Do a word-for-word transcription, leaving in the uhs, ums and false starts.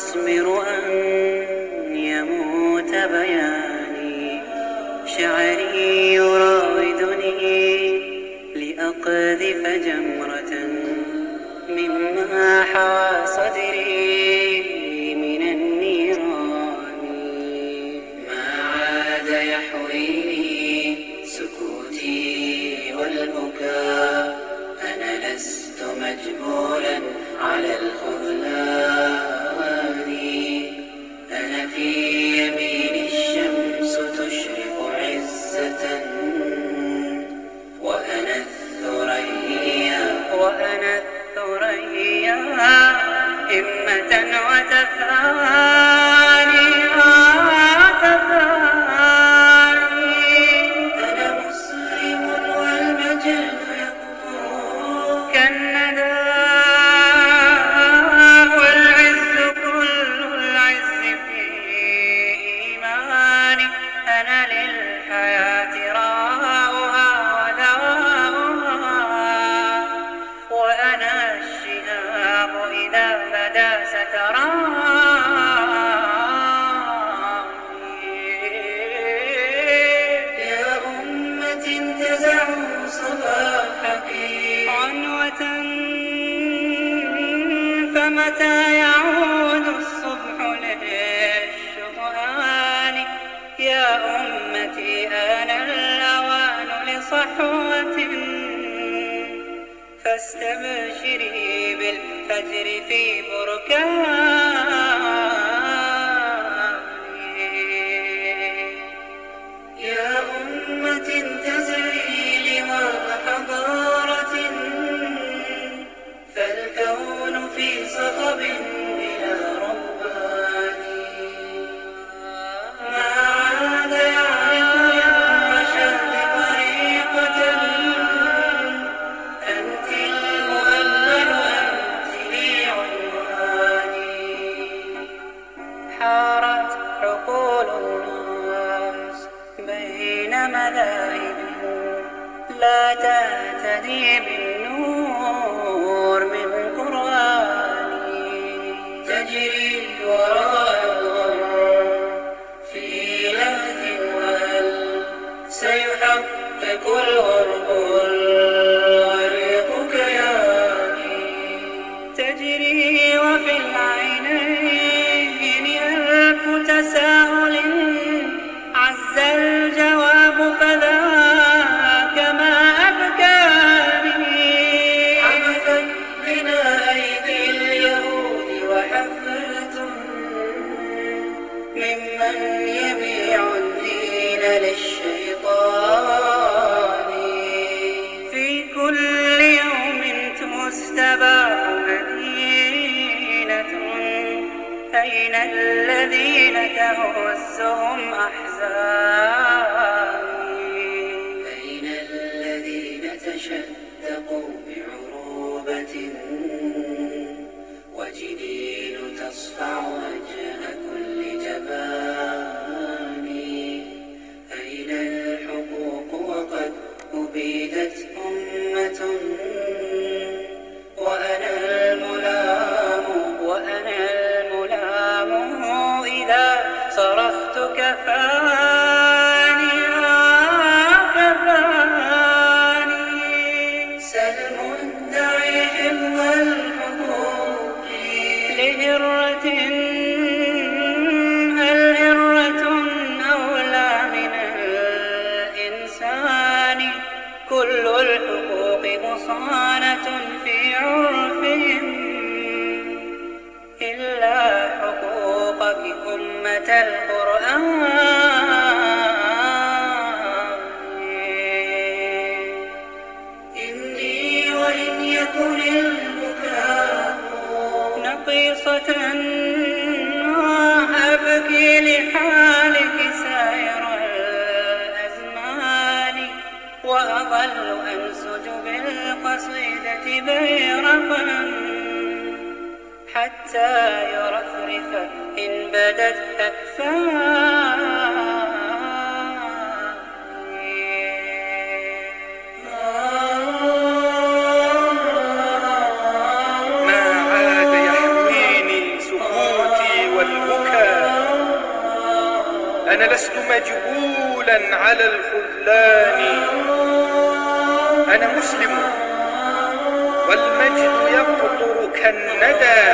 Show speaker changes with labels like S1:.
S1: أصبر أن يموت بياني، شعري يراودني لأقذف جمرة مما حوى صدري من النيران. ما عاد يحويني سكوتي والبكاء، أنا لست مجبولا على الخذلان. أنا في يمين الشمس تشرق عزة، وأنا الثريا وأنا الثريا همة وتفاني تفاني. أنا مسلم والمجد يكبر كالندى، والعز كل العز في إيماني. أنا للحياة راؤها ودواؤها، وأنا الشهاب إذا بدا ستراني. يا أمة انتزعوا صباحك عنوة، فمتى يعود الصبح للشبهان. يا أمتي آن الأوان لصحوة، فاستبشري بالفجر في بركاني. يا أمة انتزعي لواء حضارة، فالكون في صخب بلا رباني. ما عاد يعرف للرشاد طريقة، أنت المؤمل أنت لي عنواني. حارت عقول الناس بين مذاهب لا تهتدي بالنور من قرآني. تجري وراء الغر في لهث، وهل سيحقق الغرب الغريق كياني. تجري وفي العينين ألف تساؤل، عز الجواب فذاك ما أبكاني. عبثت بنا أيدي اليهود وحفلة ممن يبيع الدين للشيطان. في كل يوم تستباح مدينة، أين الذين تهزهم أحزاني. أين الذين تشدقوا بعروبة، وجنين تصفع وجه كل جبان. أين الحقوق وقد أبيدت أمة، وأنا الملام وأنا الملام إذا صرخت كفاني كفاني. سل مدعي حفظ الحقوق لهرة، هل هرة أولى من الإنسان. كل الحقوق مصانة في عرفهم، إلا حقوقك أمة القرآن. إني وإن يكن البكاء نقيصة، أبكي لحالك سائر الأزمان. وأظل أنسج بالقصيدة بيرقا، حتى يرفرف إن بدت أكفاني.
S2: ما عاد يحميني سكوتي ولست مجبولا على الخذلان. أنا مسلم والمجد يقطر كالندى